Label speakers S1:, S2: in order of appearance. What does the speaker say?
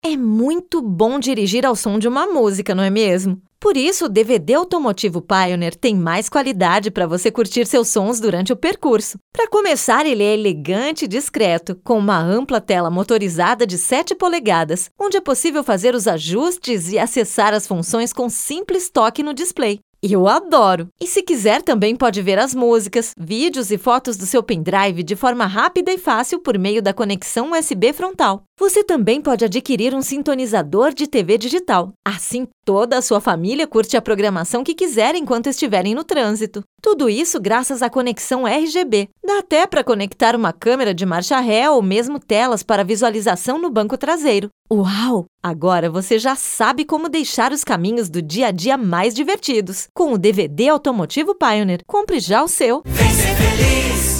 S1: É muito bom dirigir ao som de uma música, não é mesmo? Por isso, o DVD Automotivo Pioneer tem mais qualidade para você curtir seus sons durante o percurso. Para começar, ele é elegante e discreto, com uma ampla tela motorizada de 7 polegadas, onde é possível fazer os ajustes e acessar as funções com simples toque no display. Eu adoro! E se quiser, também pode ver as músicas, vídeos e fotos do seu pendrive de forma rápida e fácil por meio da conexão USB frontal. Você também pode adquirir um sintonizador de TV digital. Assim, toda a sua família curte a programação que quiser enquanto estiverem no trânsito. Tudo isso graças à conexão RGB. Dá até para conectar uma câmera de marcha ré ou mesmo telas para visualização no banco traseiro. Uau! Agora você já sabe como deixar os caminhos do dia a dia mais divertidos. Com o DVD Automotivo Pioneer, compre já o seu.
S2: Vem ser feliz!